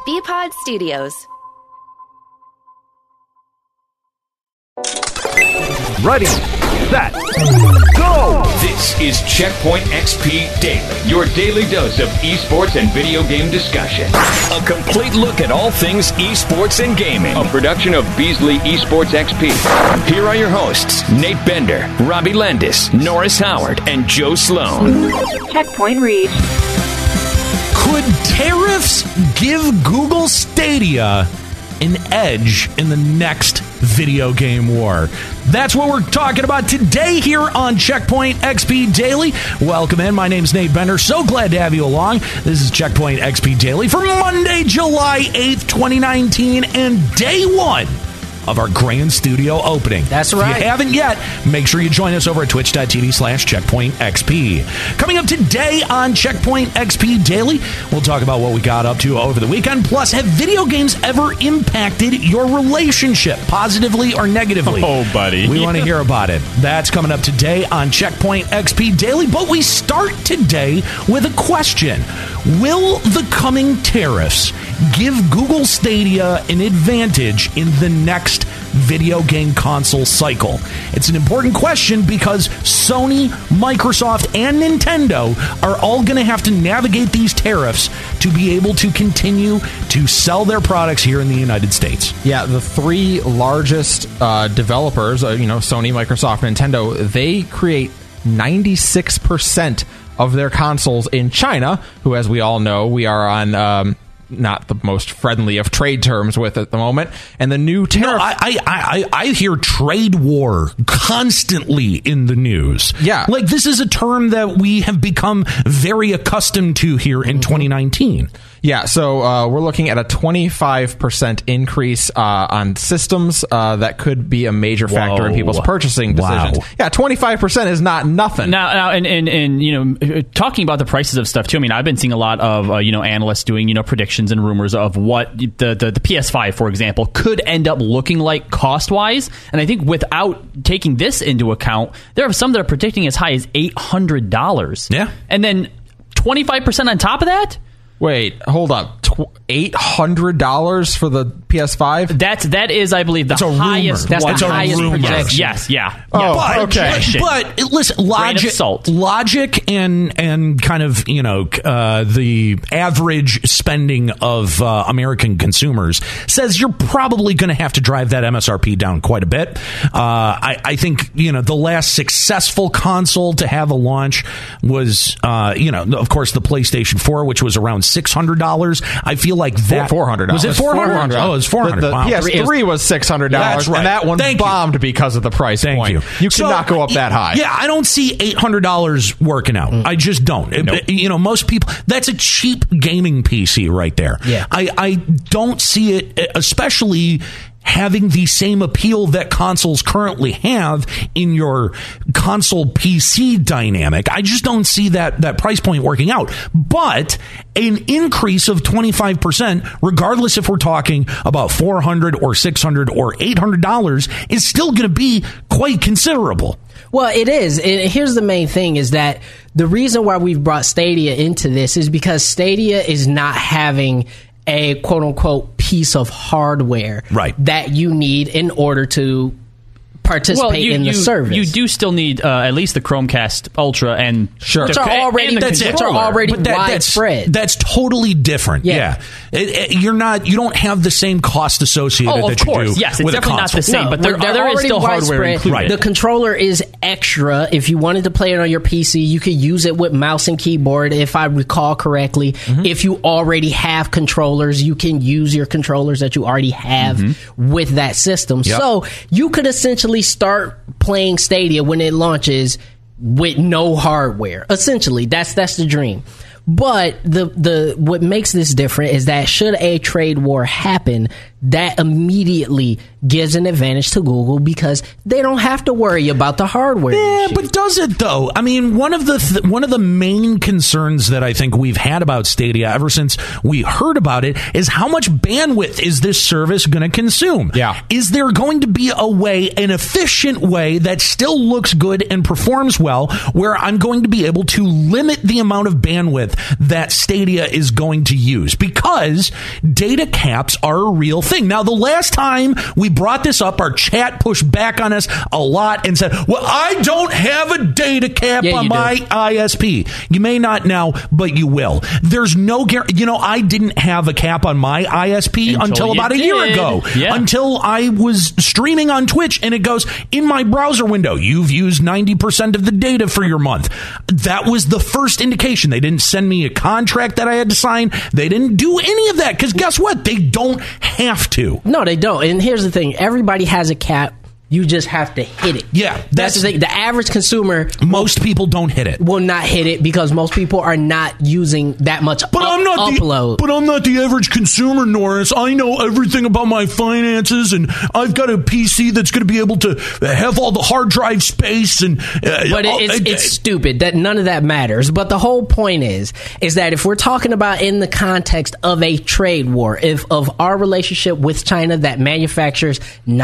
BPod Studios. Ready, set, go! This is Checkpoint XP Daily, your daily dose of esports and video game discussion. A complete look at all things esports and gaming. A production of Beasley Esports XP. Here are your hosts, Nate Bender, Robbie Landis, Norris Howard, and Joe Sloan. Checkpoint reached. Could tariffs give Google Stadia an edge in the next video game war? That's what we're talking about today here on Checkpoint XP Daily. Welcome in. My name's Nate Bender. So glad to have you along. This is Checkpoint XP Daily for Monday, July 8th, 2019, and day one of our grand studio opening. That's right. If you haven't yet, make sure you join us over at twitch.tv/CheckpointXP. Coming up today on Checkpoint XP Daily, we'll talk about what we got up to over the weekend. Plus, have video games ever impacted your relationship, positively or negatively? Oh, buddy. We want to hear about it. That's coming up today on Checkpoint XP Daily. But we start today with a question. Will the coming tariffs give Google Stadia an advantage in the next video game console cycle? It's an important question because Sony, Microsoft, and Nintendo are all going to have to navigate these tariffs to be able to continue to sell their products here in the United States. Yeah, the three largest developers, Sony, Microsoft, Nintendo, they create 96% of their consoles in China, who, as we all know, we are on not the most friendly of trade terms with at the moment. And the new tariff... No, I hear trade war constantly in the news. Yeah. Like, this is a term that we have become very accustomed to here in 2019. Yeah, so we're looking at a 25% increase on systems. That could be a major factor in people's purchasing decisions. Wow. Yeah, 25% is not nothing. Now, and talking about the prices of stuff too. I mean, I've been seeing a lot of analysts doing predictions and rumors of what the PS5, for example, could end up looking like cost wise. And I think without taking this into account, there are some that are predicting as high as $800. Yeah, and then 25% on top of that. Wait, hold up. $800 for the PS5? That is, I believe, the highest. That's the highest projection. Yes, yeah. Oh, okay. But listen, logic and kind of the average spending of American consumers says you're probably going to have to drive that MSRP down quite a bit. I think the last successful console to have a launch was of course the PlayStation 4, which was around $600. I feel like that $400. Was it $400? Oh, it was $400. The PS3 was $600, that's right. And that one bombed because of the price point. You cannot go up that high. Yeah, I don't see $800 working out. I just don't. Nope. Most people, that's a cheap gaming PC right there. Yeah. I don't see it, especially having the same appeal that consoles currently have in your console PC dynamic. I just don't see that price point working out. But an increase of 25%, regardless if we're talking about $400 or $600 or $800, is still going to be quite considerable. Well, it is. And here's the main thing is that the reason why we've brought Stadia into this is because Stadia is not having a quote-unquote piece of hardware that you need in order to participate in the service. You do still need at least the Chromecast Ultra and which are already widespread. That's totally different. Yeah. You don't have the same cost associated that you do. Yes, it's with definitely not the same, but there is still hardware included. Right. The controller is extra. If you wanted to play it on your PC, you could use it with mouse and keyboard, if I recall correctly. Mm-hmm. If you already have controllers, you can use your controllers that you already have with that system. Yep. So you could essentially start playing Stadia when it launches with no hardware. Essentially, that's the dream. But the what makes this different is that should a trade war happen, that immediately gives an advantage to Google because they don't have to worry about the hardware. Yeah, but does it though? I mean, one of the main concerns that I think we've had about Stadia ever since we heard about it is how much bandwidth is this service going to consume? Yeah. Is there going to be a way, an efficient way that still looks good and performs well, where I'm going to be able to limit the amount of bandwidth that Stadia is going to use? Because data caps are a real thing. Now, the last time we brought this up, our chat pushed back on us a lot and said, well, I don't have a data cap on my ISP. You may not now, but you will. There's no guarantee. You know, I didn't have a cap on my ISP until about a year ago. Yeah. Until I was streaming on Twitch, and it goes, in my browser window, you've used 90% of the data for your month. That was the first indication. They didn't send me a contract that I had to sign. They didn't do any of that, because guess what? They don't have to. No, they don't. And here's the thing. Everybody has a cap. You just have to hit it. Yeah. That's the thing. The average consumer... Most people don't hit it. Will not hit it because most people are not using that much upload. But I'm not the average consumer, Norris. I know everything about my finances, and I've got a PC that's going to be able to have all the hard drive space. And But it's stupid that none of that matters. But the whole point is that if we're talking about in the context of a trade war, of our relationship with China that manufactures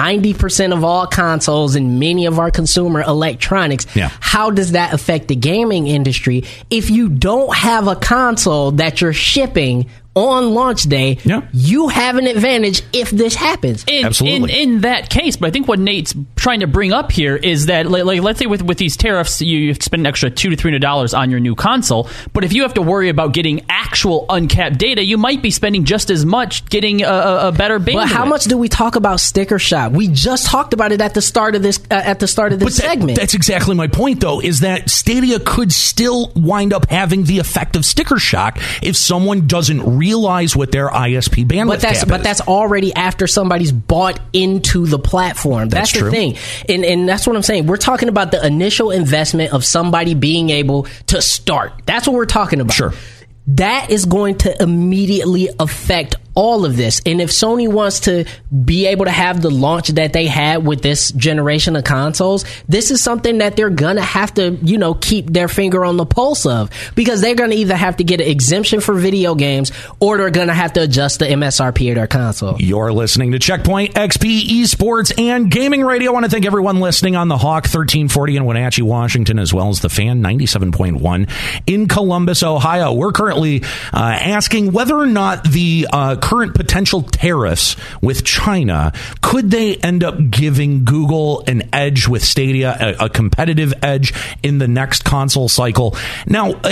90% of all consoles and many of our consumer electronics, how does that affect the gaming industry if you don't have a console that you're shipping on launch day? You have an advantage if this happens. Absolutely. In that case, but I think what Nate's trying to bring up here is that, like let's say with these tariffs, you spend an extra $200 to $300 on your new console, but if you have to worry about getting actual uncapped data, you might be spending just as much getting a better bandwidth. But how much do we talk about sticker shock? We just talked about it at the start of this segment. That's exactly my point, though, is that Stadia could still wind up having the effect of sticker shock if someone doesn't realize what their ISP bandwidth cap is. But that's already after somebody's bought into the platform. That's the thing. And that's what I'm saying. We're talking about the initial investment of somebody being able to start. That's what we're talking about. Sure. That is going to immediately affect all of this. And if Sony wants to be able to have the launch that they had with this generation of consoles, this is something that they're going to have to, keep their finger on the pulse of, because they're going to either have to get an exemption for video games or they're going to have to adjust the MSRP of their console. You're listening to Checkpoint XP Esports and Gaming Radio. I want to thank everyone listening on the Hawk 1340 in Wenatchee, Washington, as well as the Fan 97.1 in Columbus, Ohio. We're currently asking whether or not the current potential tariffs with China, could they end up giving Google an edge with Stadia, a competitive edge in the next console cycle? Now,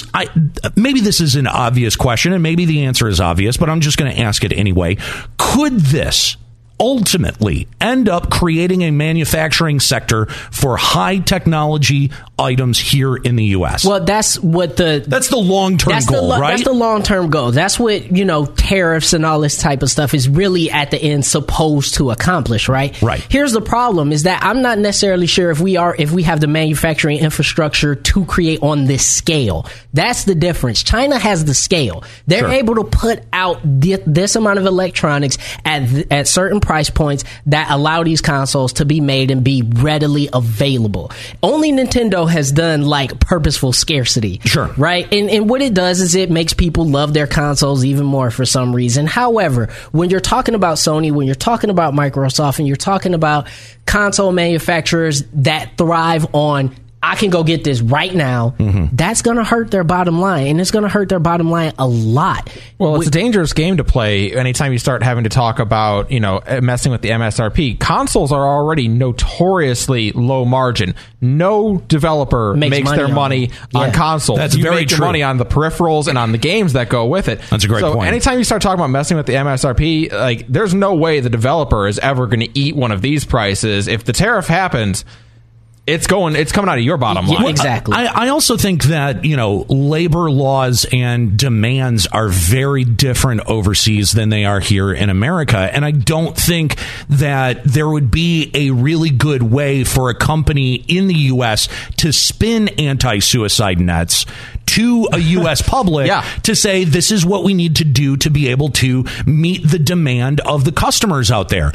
maybe this is an obvious question, and maybe the answer is obvious, but I'm just going to ask it anyway. Could this ultimately end up creating a manufacturing sector for high technology items here in the U.S.? Well, that's the long-term goal, right? That's the long-term goal. That's what, tariffs and all this type of stuff is really at the end supposed to accomplish, right? Right. Here's the problem is that I'm not necessarily sure if we have the manufacturing infrastructure to create on this scale. That's the difference. China has the scale. They're able to put out this amount of electronics at certain price points that allow these consoles to be made and be readily available. Only Nintendo has done purposeful scarcity. Sure. Right? And what it does is it makes people love their consoles even more for some reason. However, when you're talking about Sony, when you're talking about Microsoft, and you're talking about console manufacturers that thrive on, I can go get this right now, that's going to hurt their bottom line, and it's going to hurt their bottom line a lot. Well, it's a dangerous game to play anytime you start having to talk about, messing with the MSRP. Consoles are already notoriously low margin. No developer makes their money on consoles. That's very true. Your money on the peripherals and on the games that go with it. That's a great point. Anytime you start talking about messing with the MSRP, there's no way the developer is ever going to eat one of these prices. If the tariff happens, it's coming out of your bottom line. Yeah, exactly. I also think that, labor laws and demands are very different overseas than they are here in America. And I don't think that there would be a really good way for a company in the U.S. to spin anti-suicide nets to a U.S. public to say this is what we need to do to be able to meet the demand of the customers out there.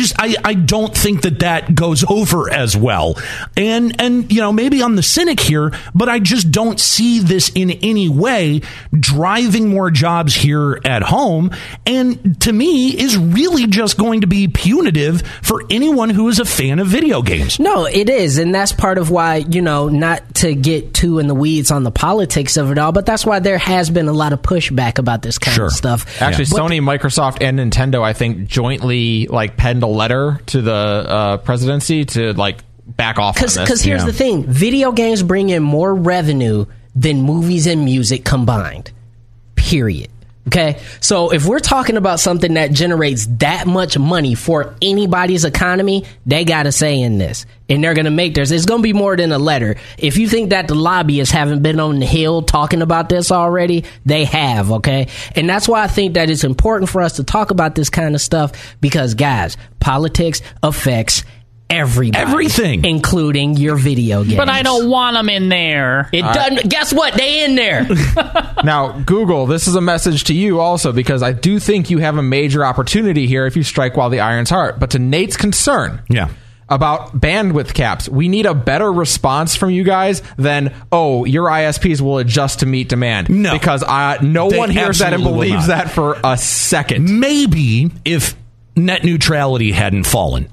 I don't think that goes over as well. And maybe I'm the cynic here, but I just don't see this in any way driving more jobs here at home. And to me is really just going to be punitive for anyone who is a fan of video games. No, it is. And that's part of why, not to get too in the weeds on the politics of it all, but that's why there has been a lot of pushback about this kind of stuff. Actually, Sony, Microsoft, and Nintendo, I think, jointly penned a letter to the presidency to back off on this. Because here's the thing: video games bring in more revenue than movies and music combined. Period. Okay, so if we're talking about something that generates that much money for anybody's economy, they got a say in this. And they're going to make theirs. It's going to be more than a letter. If you think that the lobbyists haven't been on the Hill talking about this already, they have, okay? And that's why I think that it's important for us to talk about this kind of stuff because, guys, politics affects everything, including your video games. But I don't want them in there. It doesn't. Guess what? They in there. Now, Google, this is a message to you also because I do think you have a major opportunity here if you strike while the iron's hot. But to Nate's concern, about bandwidth caps, we need a better response from you guys than your ISPs will adjust to meet demand. No, because no one hears that and believes that for a second. Maybe if net neutrality hadn't fallen.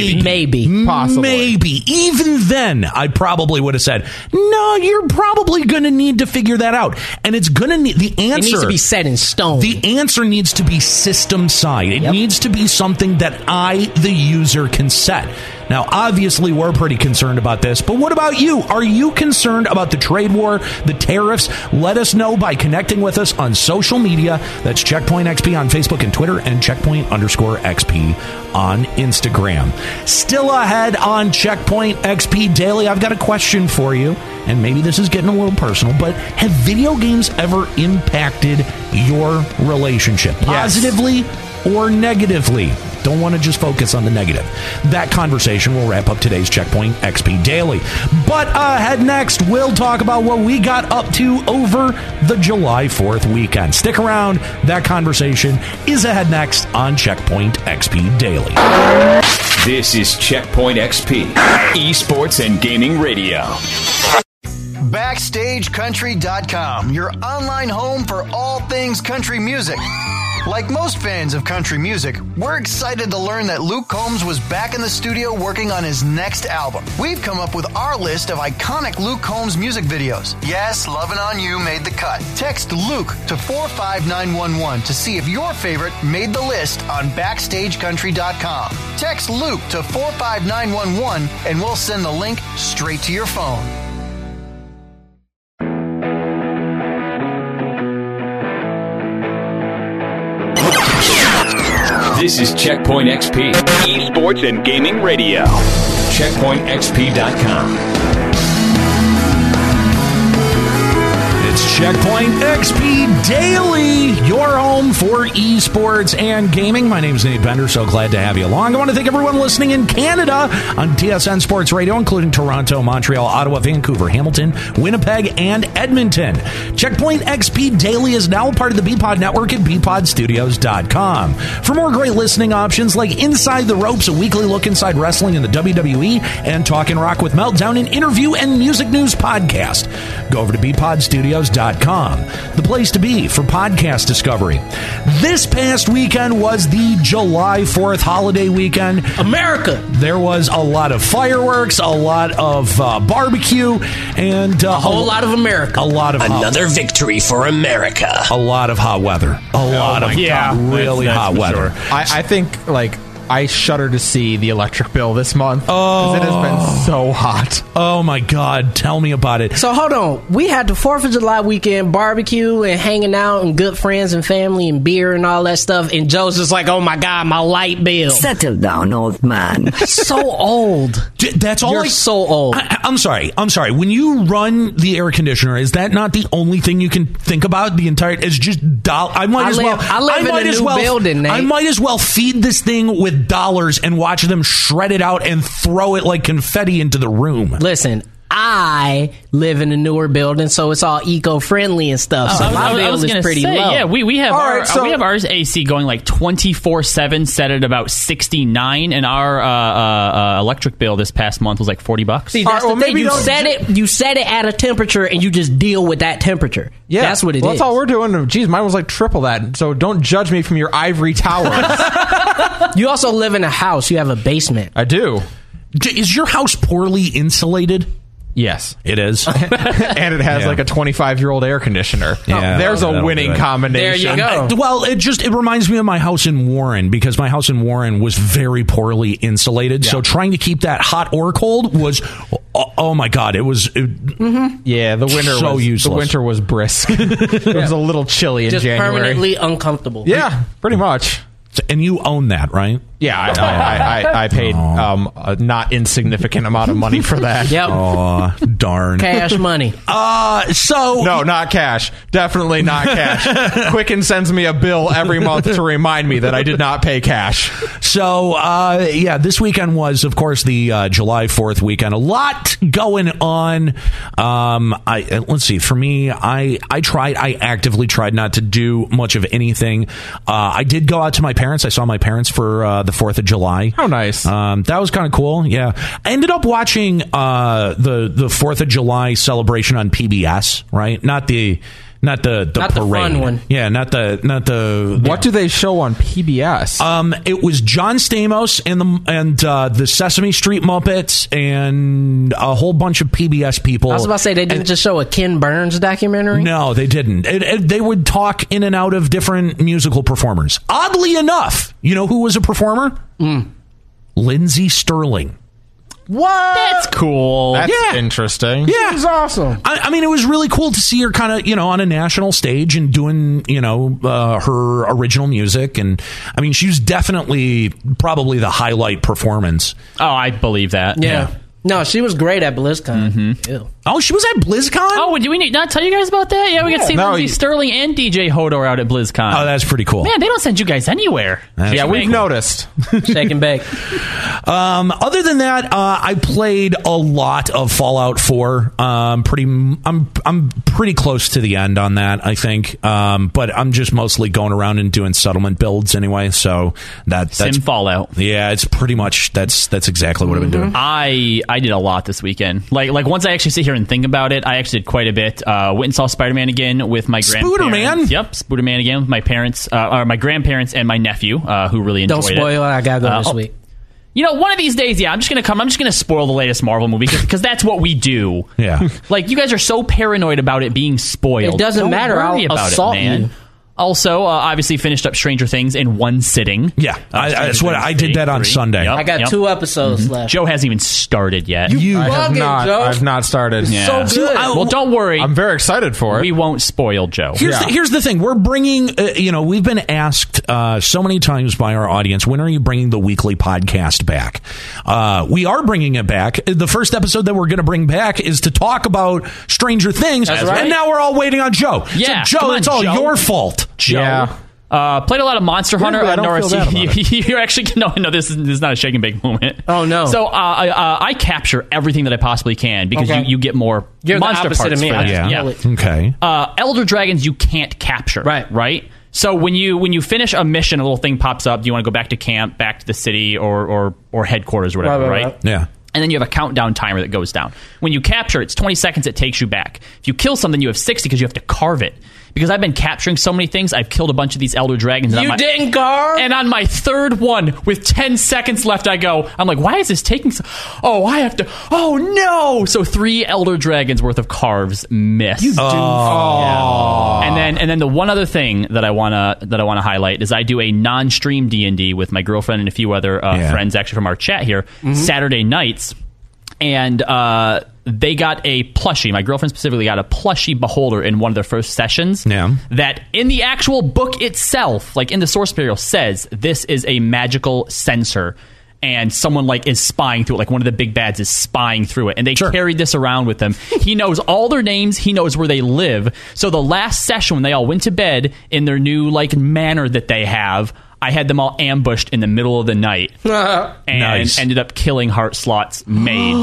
Maybe. Possibly. Maybe. Even then, I probably would have said, no, you're probably going to need to figure that out. And it's going to need, the answer... It needs to be set in stone. The answer needs to be system side. It needs to be something that I, the user, can set. Now, obviously, we're pretty concerned about this, but what about you? Are you concerned about the trade war, the tariffs? Let us know by connecting with us on social media. That's Checkpoint XP on Facebook and Twitter, and Checkpoint_XP on Instagram. Still ahead on Checkpoint XP Daily, I've got a question for you, and maybe this is getting a little personal, but have video games ever impacted your relationship? Positively or negatively? Don't want to just focus on the negative. That conversation will wrap up today's Checkpoint XP Daily. But ahead next, we'll talk about what we got up to over the July 4th weekend. Stick around. That conversation is ahead next on Checkpoint XP Daily. This is Checkpoint XP, esports and gaming radio. BackstageCountry.com, your online home for all things country music. Like most fans of country music, we're excited to learn that Luke Combs was back in the studio working on his next album. We've come up with our list of iconic Luke Combs music videos. Yes, Lovin' On You made the cut. Text Luke to 45911 to see if your favorite made the list on BackstageCountry.com. Text Luke to 45911 and we'll send the link straight to your phone. This is Checkpoint XP, esports and gaming radio. CheckpointXP.com. It's Checkpoint XP Daily, your home for esports and gaming. My name is Nate Bender, so glad to have you along. I want to thank everyone listening in Canada on TSN Sports Radio, including Toronto, Montreal, Ottawa, Vancouver, Hamilton, Winnipeg, and Edmonton. Checkpoint XP Daily is now part of the BPod network at BPodstudios.com. For more great listening options like Inside the Ropes, a weekly look inside wrestling in the WWE, and Talkin' Rock with Meltdown, an interview and music news podcast, go over to BPodstudios.com, the place to be for podcast discovery. This past weekend was the July 4th holiday weekend. America! There was a lot of fireworks, a lot of barbecue, and a whole lot of America. A lot of another victory for America. A lot of hot weather. Really hot weather. I think I shudder to see the electric bill this month. Oh, it has been so hot. Oh my God, tell me about it. So hold on. We had the 4th of July weekend barbecue and hanging out and good friends and family and beer and all that stuff. And Joe's just like, oh my God, my light bill. Settle down, old man. So old. That's all. You're so old. I'm sorry. When you run the air conditioner, is that not the only thing you can think about? The entire, it's just I live in a new building, Nate. I might as well feed this thing with dollars and watch them shred it out and throw it like confetti into the room. Listen, I live in a newer building, so it's all eco-friendly and stuff. So my bill is pretty low. Yeah, we have we have our AC going like 24/7, set at about 69, and our electric bill this past month was like $40. See, that's the thing. You set it at a temperature, and you just deal with that temperature. Yeah, that's what it is. That's all we're doing. Geez, mine was like triple that. So don't judge me from your ivory towers. You also live in a house. You have a basement. I do. Is your house poorly insulated? Yes. It is. And it has like a 25-year-old air conditioner. Yeah, there's a winning combination. There you go. Well, it reminds me of my house in Warren, because my house in Warren was very poorly insulated. Yeah. So trying to keep that hot or cold was, oh my God, it was. Yeah, the winter so was useless. The winter was brisk. It was a little chilly in just January. Permanently uncomfortable. Yeah, pretty much. And you own that, right? Yeah, I paid a not insignificant amount of money for that. Yep. Oh, darn. Cash money. No, not cash. Definitely not cash. Quicken sends me a bill every month to remind me that I did not pay cash. So, this weekend was, of course, the July 4th weekend. A lot going on. Let's see. For me, I actively tried not to do much of anything. I did go out to my parents. I saw my parents for the 4th of July. Oh, nice. That was kind of cool. Yeah. I ended up watching the 4th of July celebration on PBS, right? Not the parade. The fun one. Yeah, not the What do they show on PBS? It was John Stamos and the Sesame Street Muppets and a whole bunch of PBS people. I was about to say, they didn't just show a Ken Burns documentary? No, they didn't. They would talk in and out of different musical performers. Oddly enough, you know who was a performer? Lindsey Sterling. What? That's cool. That's interesting. Yeah. She's awesome. I mean, it was really cool to see her kind of, on a national stage and doing, her original music. And I mean, she's definitely probably the highlight performance. Oh, I believe that. Yeah. No, she was great at BlizzCon. Mm-hmm. Oh, she was at BlizzCon? Oh, do we not tell you guys about that? Yeah, we got to see Lindsey Sterling and DJ Hodor out at BlizzCon. Oh, that's pretty cool. Man, they don't send you guys anywhere. We've noticed. Shake and bake. Other than that, I played a lot of Fallout 4. I'm pretty close to the end on that, I think. But I'm just mostly going around and doing settlement builds anyway. So that's Sim Fallout. Yeah, it's pretty much that's exactly what I've been doing. I did a lot this weekend. Like once I actually sit here and think about it, I actually did quite a bit. Went and saw Spider-Man again with my grandparents. Spooderman? Yep, Spooderman again with my parents, or my grandparents and my nephew, who really enjoyed it. Don't spoil it. I gotta go this week. One of these days, I'm just gonna spoil the latest Marvel movie because that's what we do. Yeah. Like, you guys are so paranoid about it being spoiled. It doesn't matter. I'll assault you. Also, obviously finished up Stranger Things in one sitting. Yeah, that's what I did that on Sunday. Yep, I got 2 episodes left. Joe hasn't even started yet. I've not started. So good. Well, don't worry. I'm very excited for it. We won't spoil Joe. Here's the thing. We're bringing, we've been asked so many times by our audience, when are you bringing the weekly podcast back? We are bringing it back. The first episode that we're going to bring back is to talk about Stranger Things. That's right. And now we're all waiting on Joe. Yeah, so, Joe, it's all your fault. Joe. Yeah. Played a lot of Monster Hunter. I don't feel bad about it. You're actually no. This is not a shake and bake moment. Oh no. So I capture everything that I possibly can because you get more monster the opposite parts of me. for that. Yeah. Okay. Elder Dragons you can't capture. Right. So when you finish a mission, a little thing pops up. Do you want to go back to camp, back to the city, or headquarters, or whatever? Right. Yeah. And then you have a countdown timer that goes down. When you capture, it's 20 seconds it takes you back. If you kill something, you have 60 because you have to carve it. because I've been capturing so many things. I've killed a bunch of these Elder Dragons. You didn't, Carl? And on my third one, with 10 seconds left, I'm like, why is this taking so... Oh, I have to... Oh, no! So 3 Elder Dragons worth of carves missed. You do. Yeah. And then the one other thing that I wanna highlight is I do a non-stream D&D with my girlfriend and a few other friends actually from our chat here, Saturday nights. And they got a plushie. My girlfriend specifically got a plushie beholder in one of their first sessions. Yeah. That in the actual book itself, like in the source material, says this is a magical sensor. And someone like is spying through it, like one of the big bads is spying through it, and they carried this around with them. He knows all their names, he knows where they live. So the last session, when they all went to bed in their new like manor that they have, I had them all ambushed in the middle of the night and ended up killing Heartslot's mage.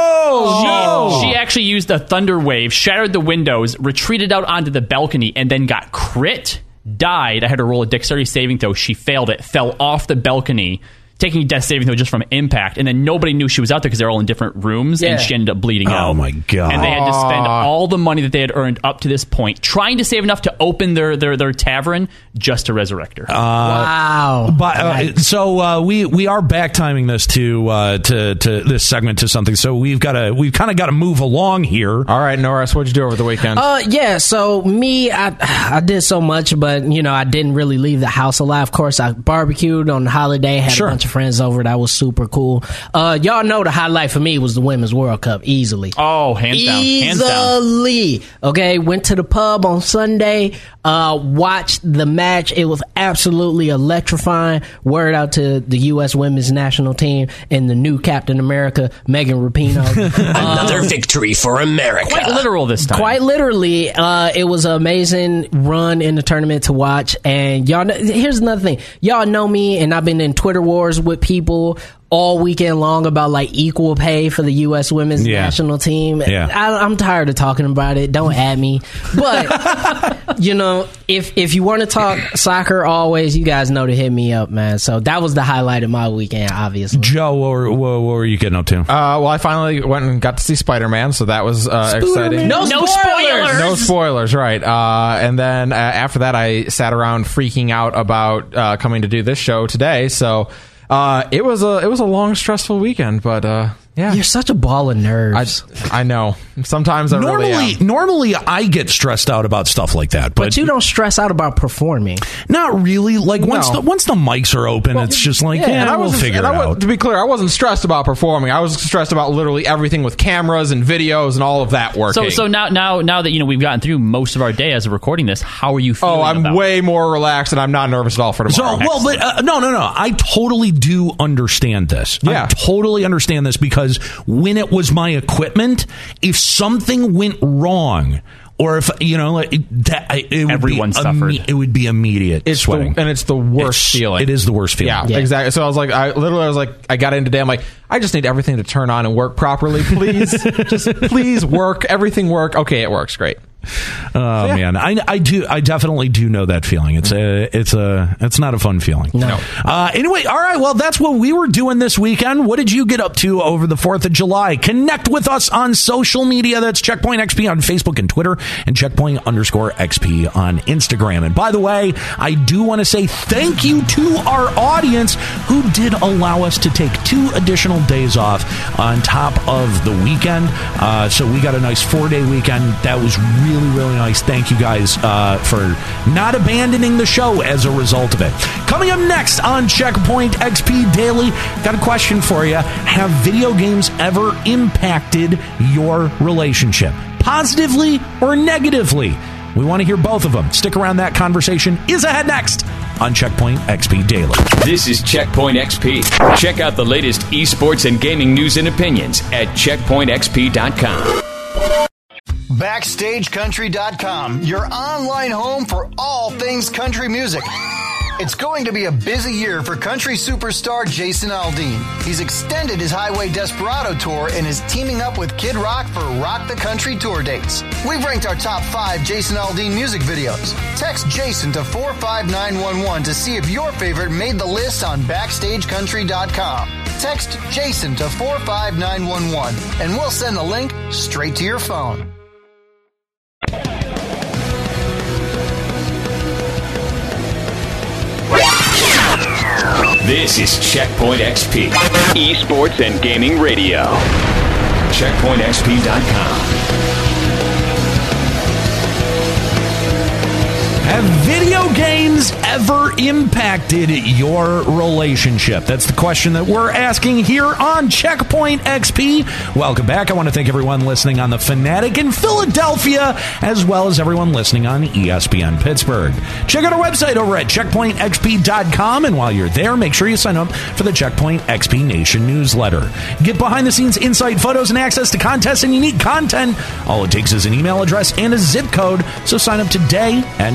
She actually used a thunder wave, shattered the windows, retreated out onto the balcony, and then got crit, died. I had to roll a dexterity saving throw. She failed it, fell off the balcony, taking a death saving throw just from impact, and then nobody knew she was out there because they're all in different rooms, and she ended up bleeding out. Oh my god! And they had to spend all the money that they had earned up to this point trying to save enough to open their tavern just to resurrect her. Wow! But so we are back timing this to this segment to something. So we've kind of got to move along here. All right, Norris, what'd you do over the weekend? Yeah. So me, I did so much, but I didn't really leave the house alive. Of course, I barbecued on the holiday, had a bunch of friends over. That was super cool. Y'all know the highlight for me was the Women's World Cup, easily. Oh, hands down. Easily. Okay, went to the pub on Sunday, watched the match. It was absolutely electrifying. Word out to the U.S. Women's National Team and the new Captain America, Megan Rapinoe. Another victory for America. Quite literal this time. Quite literally. It was an amazing run in the tournament to watch. And y'all, here's another thing. Y'all know me, and I've been in Twitter wars with people all weekend long about like equal pay for the U.S. Women's National Team. Yeah. I'm tired of talking about it. Don't add me. But if you want to talk soccer, always, you guys know to hit me up, man. So that was the highlight of my weekend, obviously. Joe, what were you getting up to? Well, I finally went and got to see Spider-Man, so that was exciting. No spoilers. No spoilers, right? And then after that, I sat around freaking out about coming to do this show today. So. It was a long, stressful weekend, but yeah. You're such a ball of nerves. I know. Sometimes I really am. Normally, I get stressed out about stuff like that, but you don't stress out about performing. Not really. Like once the mics are open, it's just like we'll figure it out. To be clear, I wasn't stressed about performing. I was stressed about literally everything with cameras and videos and all of that working. So now that we've gotten through most of our day as of recording this, how are you feeling? Oh, I'm way more relaxed, and I'm not nervous at all for tomorrow. So, but no. I totally do understand this. Yeah. I totally understand this because when it was my equipment, if something went wrong, or if everyone suffered, it would be immediate sweating, and it's the worst feeling. It is the worst feeling. Yeah, exactly. So I was like, I got in today. I'm like, I just need everything to turn on and work properly, please. Just please work. Everything work. Okay, it works. Great. Oh man, I definitely do know that feeling. It's not a fun feeling. No. Anyway, all right. Well, that's what we were doing this weekend. What did you get up to over the 4th of July? Connect with us on social media. That's Checkpoint XP on Facebook and Twitter, and Checkpoint_XP on Instagram. And by the way, I do want to say thank you to our audience who did allow us to take 2 additional days off on top of the weekend. So we got a nice 4-day weekend. That was really nice. Thank you guys for not abandoning the show as a result of it. Coming up next on Checkpoint XP Daily, got a question for you. Have video games ever impacted your relationship, positively or negatively? We want to hear both of them. Stick around. That conversation is ahead next on Checkpoint XP Daily. This is Checkpoint XP. Check out the latest esports and gaming news and opinions at checkpointxp.com. BackstageCountry.com, your online home for all things country music. It's going to be a busy year for country superstar Jason Aldean. He's extended his Highway Desperado tour and is teaming up with Kid Rock for Rock the Country tour dates. We've ranked our top 5 Jason Aldean music videos. Text Jason to 45911 to see if your favorite made the list on BackstageCountry.com. Text Jason to 45911 and we'll send the link straight to your phone. This is Checkpoint XP, esports and gaming radio. CheckpointXP.com. Have video games ever impacted your relationship? That's the question that we're asking here on Checkpoint XP. Welcome back. I want to thank everyone listening on The Fanatic in Philadelphia, as well as everyone listening on ESPN Pittsburgh. Check out our website over at CheckpointXP.com, and while you're there, make sure you sign up for the Checkpoint XP Nation newsletter. Get behind-the-scenes insight, photos, and access to contests and unique content. All it takes is an email address and a zip code, so sign up today at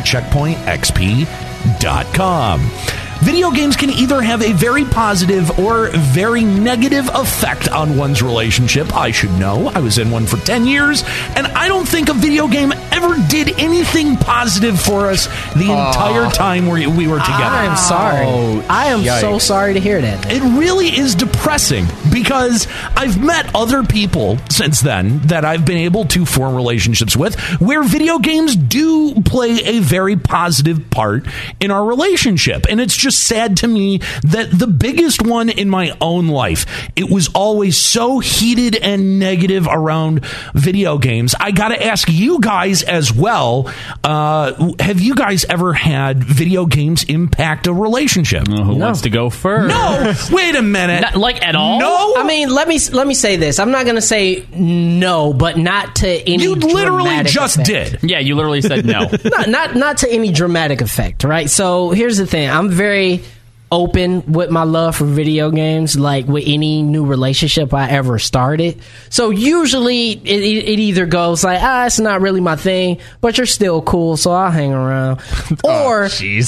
CheckpointXP.com. Video games can either have a very positive or very negative effect on one's relationship. I should know. I was in one for 10 years, and I don't think a video game ever did anything positive for us the entire time we were together. I am sorry. I am so sorry to hear that. It really is depressing because I've met other people since then that I've been able to form relationships with where video games do play a very positive part in our relationship. And it's just sad to me that the biggest one in my own life, it was always so heated and negative around video games. I got to ask you guys as well, have you guys ever had video games impact a relationship? Who wants to go first? No, wait a minute. Not, like at all? No. I mean, let me say this. I'm not going to say no, but not to any. You literally dramatic just effect. did. Yeah, you literally said no. not to any dramatic effect, right? So here's the thing. I'm very open with my love for video games, like with any new relationship I ever started. So usually it either goes like, it's not really my thing, but you're still cool, so I'll hang around. Or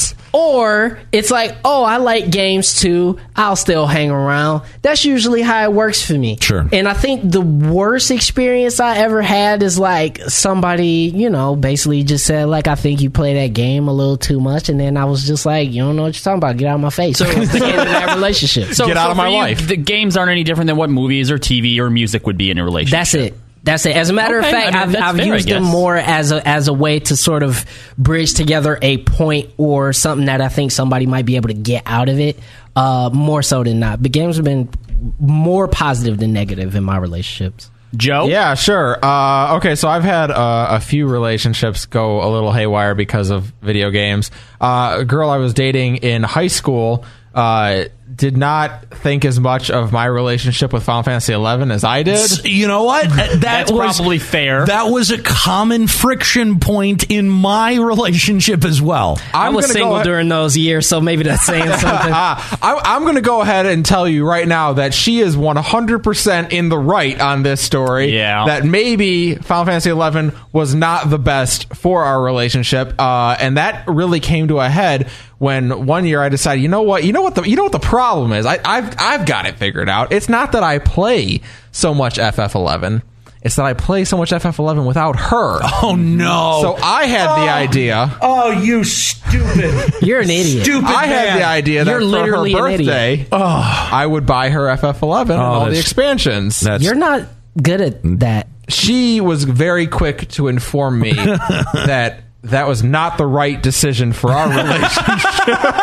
it's like, I like games too, I'll still hang around. That's usually how it works for me. Sure. And I think the worst experience I ever had is like somebody, basically just said like, I think you play that game a little too much, and then I was just like, you don't know what you're talking about, get out of my face. So it's the end of that relationship. So get out of my life. The games aren't any different than what movies or TV or music would be in a relationship. That's it. As a matter of fact, I've used them more as a way to sort of bridge together a point or something that I think somebody might be able to get out of it, more so than not. But games have been more positive than negative in my relationships. Joe? Yeah, sure. Okay, so I've had a few relationships go a little haywire because of video games. A girl I was dating in high school did not think as much of my relationship with Final Fantasy XI as I did. You know what? That's probably fair. That was a common friction point in my relationship as well. I was single during those years, so maybe that's saying something. I'm going to go ahead and tell you right now that she is 100% in the right on this story. Yeah. That maybe Final Fantasy XI was not the best for our relationship, and that really came to a head when one year I decided, you know what the problem is. I've got it figured out. It's not that I play so much FF11. It's that I play so much FF11 without her. Oh, no. So I had the idea. Oh, you stupid. You're an idiot. Stupid I had man. the idea that You're for her literally an birthday, I would buy her FF11 and all the expansions. You're not good at that. She was very quick to inform me that was not the right decision for our relationship.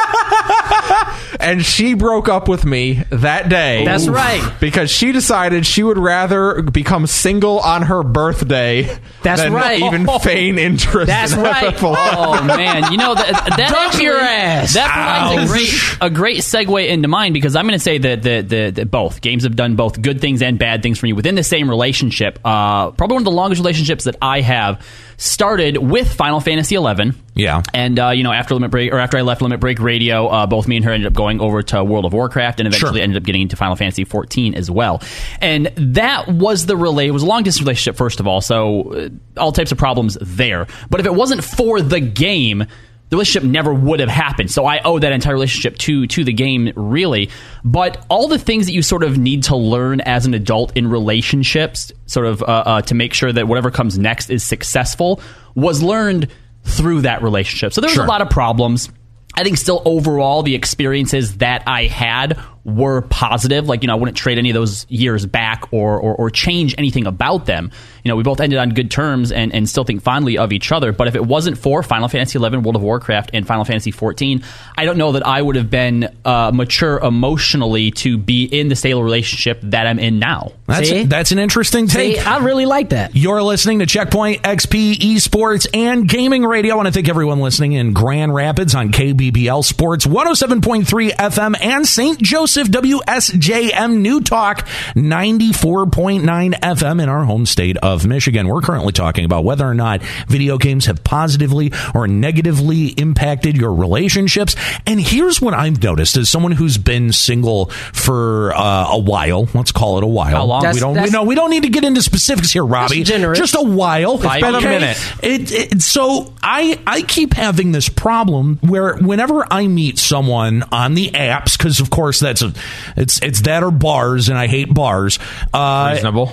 And she broke up with me that day. That's right. Because she decided she would rather become single on her birthday than even feign interest That's in right. FF11. Oh, man. That Dump actually, your ass. That provides a great segue into mine, because I'm going to say that both games have done both good things and bad things for me within the same relationship. Probably one of the longest relationships that I have started with Final Fantasy XI. Yeah. And, after I left Limit Break Radio, both me and her ended up going over to World of Warcraft and eventually ended up getting into Final Fantasy XIV as well. And that was it was a long distance relationship, first of all, so all types of problems there. But if it wasn't for the game, the relationship never would have happened. So I owe that entire relationship to the game, really. But all the things that you sort of need to learn as an adult in relationships, sort of to make sure that whatever comes next is successful, was learned through that relationship. So there was a lot of problems. I think still overall the experiences that I had were positive. Like, I wouldn't trade any of those years back or change anything about them. We both ended on good terms and still think fondly of each other. But if it wasn't for Final Fantasy XI, World of Warcraft, and Final Fantasy XIV, I don't know that I would have been mature emotionally to be in the stable relationship that I'm in now. That's an interesting take. I really like that. You're listening to Checkpoint XP Esports and Gaming Radio. I want to thank everyone listening in Grand Rapids on KBBL Sports 107.3 FM and St. Joseph WSJM New Talk 94.9 FM in our home state of Michigan. We're currently talking about whether or not video games have positively or negatively impacted your relationships. And here's what I've noticed as someone who's been single for a while. Let's call it a while. How long? We don't need to get into specifics here, Robbie. Just a while. It's been a minute. So I keep having this problem where whenever I meet someone on the apps, because of course it's that or bars, and I hate bars. Reasonable.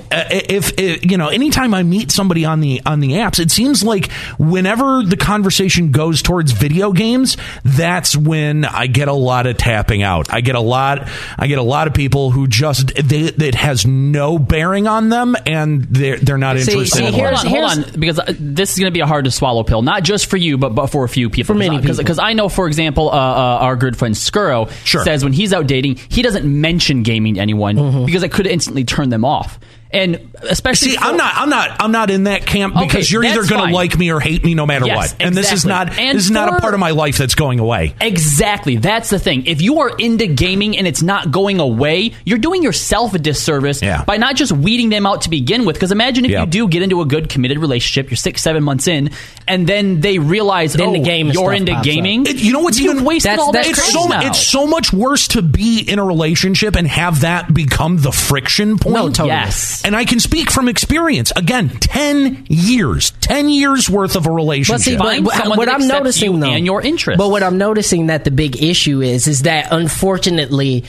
Anytime I meet somebody on the apps, it seems like whenever the conversation goes towards video games, that's when I get a lot of tapping out. I get a lot of people who just it has no bearing on them, and they're not interested in it. Hold on, because this is going to be a hard to swallow pill, not just for you, but for a few people. For many people. Because I know, for example, our good friend Skuro says when he's out dating, he doesn't mention gaming to anyone because it could instantly turn them off. And especially, I'm not in that camp because you're either going to like me or hate me no matter what. And this is not a part of my life that's going away. Exactly. That's the thing. If you are into gaming and it's not going away, you're doing yourself a disservice by not just weeding them out to begin with. Because imagine if you do get into a good committed relationship, you're 6-7 months in, and then they realize, the game you're into gaming. You know what's even wasted all that? It's so much worse to be in a relationship and have that become the friction point. No, totally. Yes. And I can speak from experience. Again, 10 years worth of a relationship. What I'm noticing, though, and your interest. But what I'm noticing that the big issue is that unfortunately,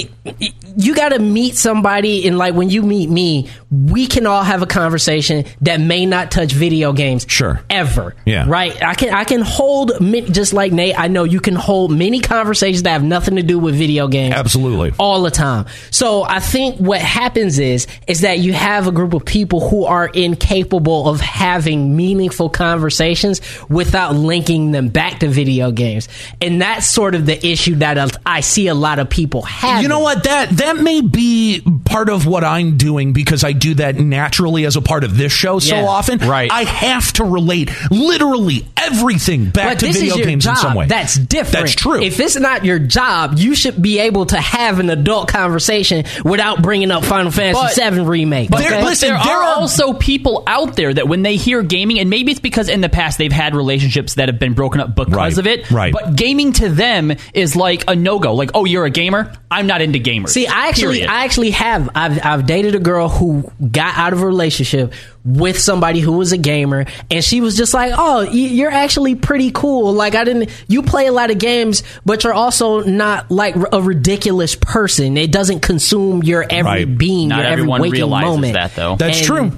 you got to meet somebody, and like when you meet me, we can all have a conversation that may not touch video games. Sure. Ever. Yeah. Right. I can hold, just like Nate, I know you can hold many conversations that have nothing to do with video games. Absolutely. All the time. So I think what happens is that you have a group of people who are incapable of having meaningful conversations without linking them back to video games. And that's sort of the issue that I see a lot of people have. You know what? That may be part of what I'm doing because I do that naturally as a part of this show so often. Right. I have to relate literally everything back to video games in some way. That's different. That's true. If it's not your job, you should be able to have an adult conversation without bringing up Final Fantasy VII Remake. But there are also people out there that when they hear gaming, and maybe it's because in the past they've had relationships that have been broken up because of it. Right. But gaming to them is like a no-go. Like, oh, you're a gamer? I'm not into gamers. See, I actually have. I've dated a girl who got out of a relationship with somebody who was a gamer, and she was just like, oh, you're actually pretty cool. Like, you play a lot of games, but you're also not like a ridiculous person. It doesn't consume your every being, not your every everyone waking realizes moment. that, though. That's true.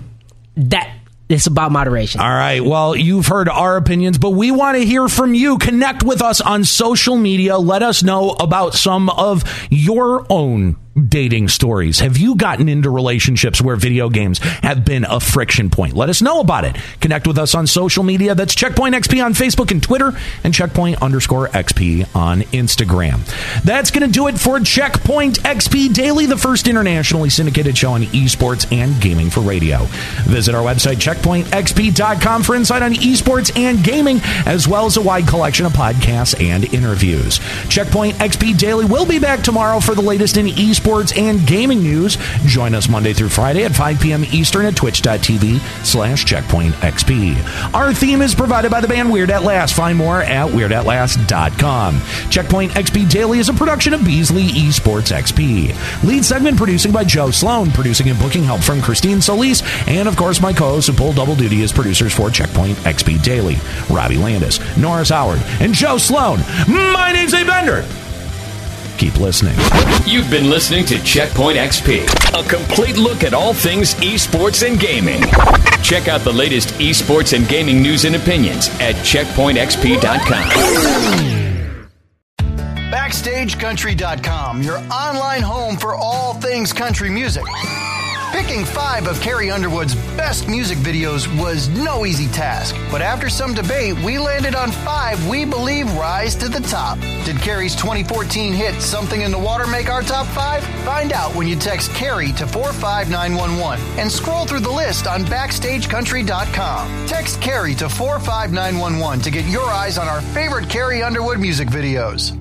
It's about moderation. All right. Well, you've heard our opinions, but we want to hear from you. Connect with us on social media. Let us know about some of your own dating stories. Have you gotten into relationships where video games have been a friction point? Let us know about it. Connect with us on social media. That's Checkpoint XP on Facebook and Twitter, and Checkpoint_XP on Instagram. That's going to do it for Checkpoint XP Daily, the first internationally syndicated show on esports and gaming for radio. Visit our website, checkpointxp.com, for insight on esports and gaming, as well as a wide collection of podcasts and interviews. Checkpoint XP Daily will be back tomorrow for the latest in esports and gaming news. Join us Monday through Friday at 5 p.m. Eastern at twitch.tv/CheckpointXP. Our theme is provided by the band Weird At Last. Find more at weirdAtLast.com. Checkpoint XP Daily is a production of Beasley Esports XP. Lead segment producing by Joe Sloan. Producing and booking help from Christine Solis. And, of course, my co-hosts who pull double duty as producers for Checkpoint XP Daily. Robbie Landis, Norris Howard, and Joe Sloan. My name's Abe Bender. Keep listening. You've been listening to Checkpoint XP, a complete look at all things esports and gaming. Check out the latest esports and gaming news and opinions at checkpointxp.com. BackstageCountry.com, your online home for all things country music. Picking 5 of Carrie Underwood's best music videos was no easy task, but after some debate, we landed on 5 we believe rise to the top. Did Carrie's 2014 hit Something in the Water make our top 5? Find out when you text Carrie to 45911 and scroll through the list on BackstageCountry.com. Text Carrie to 45911 to get your eyes on our favorite Carrie Underwood music videos.